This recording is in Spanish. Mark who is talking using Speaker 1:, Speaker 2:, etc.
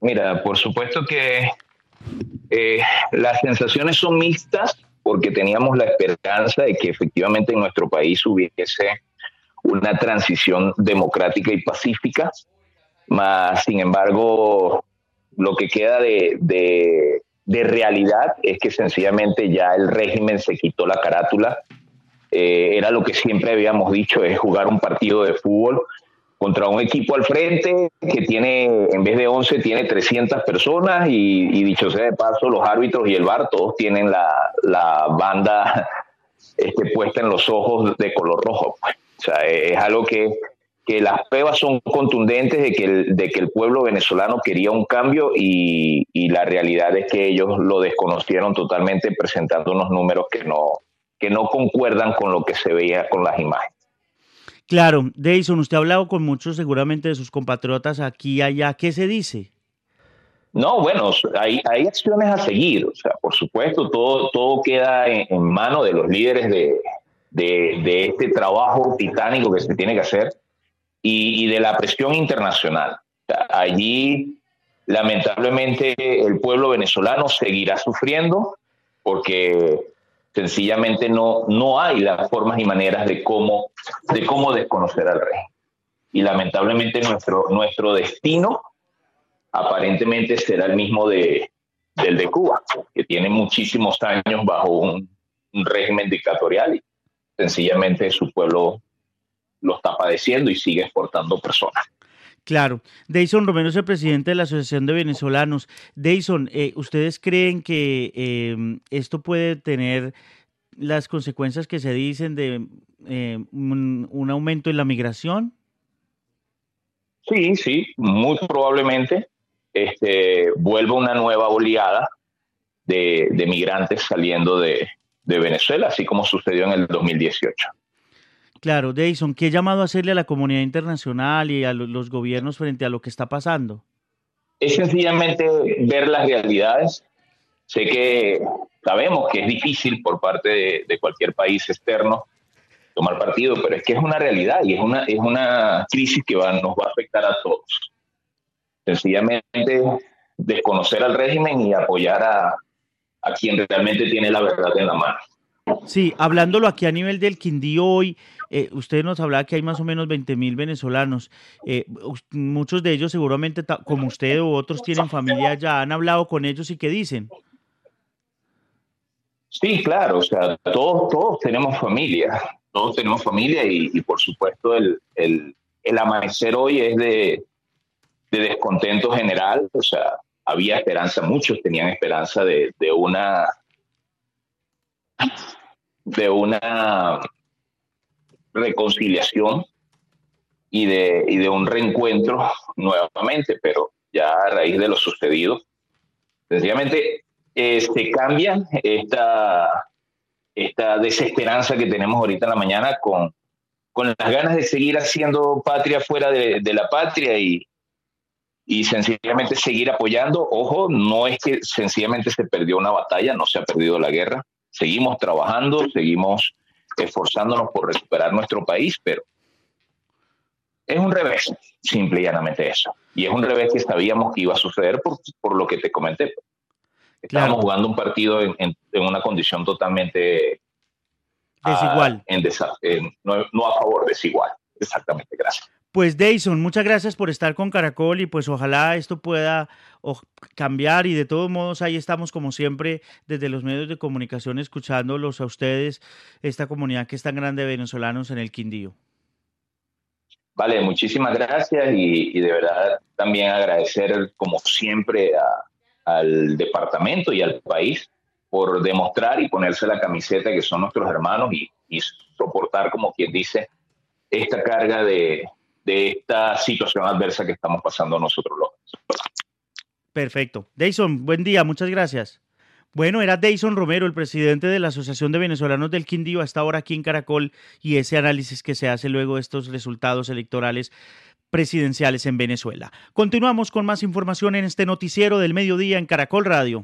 Speaker 1: Mira, por supuesto que las sensaciones son mixtas porque teníamos la esperanza de que efectivamente en nuestro país hubiese una transición democrática y pacífica, más sin embargo lo que queda de realidad es que sencillamente ya el régimen se quitó la carátula. Era lo que siempre habíamos dicho, es jugar un partido de fútbol contra un equipo al frente que tiene, en vez de 11, tiene 300 personas y dicho sea de paso, los árbitros y el VAR todos tienen la banda puesta en los ojos de color rojo. Pues. O sea, es algo que las pruebas son contundentes de que el pueblo venezolano quería un cambio y la realidad es que ellos lo desconocieron totalmente presentando unos números que no concuerdan con lo que se veía con las imágenes.
Speaker 2: Claro, Deison, usted ha hablado con muchos seguramente de sus compatriotas aquí y allá. ¿Qué se dice?
Speaker 1: No, bueno, hay acciones a seguir. O sea, por supuesto, todo queda en mano de los líderes de este trabajo titánico que se tiene que hacer y de la presión internacional. O sea, allí, lamentablemente, el pueblo venezolano seguirá sufriendo porque sencillamente no hay las formas y maneras de cómo desconocer al rey. Y lamentablemente nuestro destino aparentemente será el mismo del de Cuba, que tiene muchísimos años bajo un régimen dictatorial y sencillamente su pueblo lo está padeciendo y sigue exportando personas.
Speaker 2: Claro, Deison Romero es el presidente de la Asociación de Venezolanos. Deison, ¿ustedes creen que esto puede tener las consecuencias que se dicen de un aumento en la migración?
Speaker 1: Sí, sí, muy probablemente vuelva una nueva oleada de migrantes saliendo de Venezuela, así como sucedió en el 2018.
Speaker 2: Claro, Deison, ¿qué llamado hacerle a la comunidad internacional y a los gobiernos frente a lo que está pasando?
Speaker 1: Es sencillamente ver las realidades. Sé que sabemos que es difícil por parte de cualquier país externo tomar partido, pero es que es una realidad y es una crisis que nos va a afectar a todos. Sencillamente desconocer al régimen y apoyar a quien realmente tiene la verdad en la mano.
Speaker 2: Sí, hablándolo aquí a nivel del Quindío hoy, usted nos hablaba que hay más o menos 20.000 venezolanos. Muchos de ellos seguramente, como usted u otros, tienen familia ya. ¿Han hablado con ellos y qué dicen?
Speaker 1: Sí, claro, o sea, todos tenemos familia y por supuesto el amanecer hoy es de descontento general, o sea, había esperanza, muchos tenían esperanza de una reconciliación y de un reencuentro nuevamente, pero ya a raíz de lo sucedido, sencillamente se cambia esta desesperanza que tenemos ahorita en la mañana con las ganas de seguir haciendo patria fuera de la patria y sencillamente seguir apoyando. Ojo, no es que sencillamente se perdió una batalla, no se ha perdido la guerra. Seguimos trabajando, seguimos esforzándonos por recuperar nuestro país, pero es un revés, simple y llanamente eso. Y es un revés que sabíamos que iba a suceder por lo que te comenté. Estábamos
Speaker 2: Claro,
Speaker 1: jugando un partido en una condición totalmente
Speaker 2: desigual.
Speaker 1: no a favor, desigual. Exactamente, gracias.
Speaker 2: Pues Deison, muchas gracias por estar con Caracol y pues ojalá esto pueda cambiar y de todos modos ahí estamos como siempre desde los medios de comunicación escuchándolos a ustedes, esta comunidad que es tan grande de venezolanos en el Quindío.
Speaker 1: Vale, muchísimas gracias y de verdad también agradecer como siempre al departamento y al país por demostrar y ponerse la camiseta que son nuestros hermanos y soportar, como quien dice, esta carga de esta situación adversa que estamos pasando nosotros los venezolanos.
Speaker 2: Perfecto. Deison, buen día, muchas gracias. Bueno, era Deison Romero, el presidente de la Asociación de Venezolanos del Quindío, hasta ahora aquí en Caracol, y ese análisis que se hace luego de estos resultados electorales presidenciales en Venezuela. Continuamos con más información en este noticiero del mediodía en Caracol Radio.